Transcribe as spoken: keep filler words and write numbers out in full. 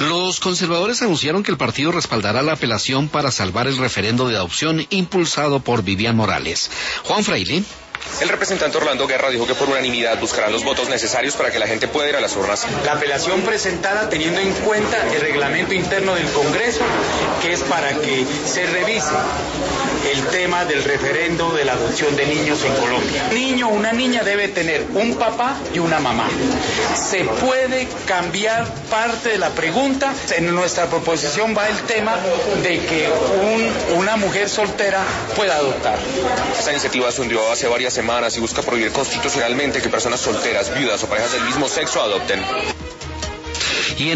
Los conservadores anunciaron que el partido respaldará la apelación para salvar el referendo de adopción impulsado por Vivian Morales. Juan Fraile. El representante Orlando Guerra dijo que por unanimidad buscarán los votos necesarios para que la gente pueda ir a las urnas. La apelación presentada teniendo en cuenta el reglamento interno del Congreso, que es para que se revise el tema del referendo de la adopción de niños en Colombia. Un niño o una niña debe tener un papá y una mamá. Se puede cambiar parte de la pregunta. En nuestra proposición va el tema de que un, una mujer soltera pueda adoptar. Esta iniciativa se hundió hace varias semanas y busca prohibir constitucionalmente que personas solteras, viudas o parejas del mismo sexo adopten.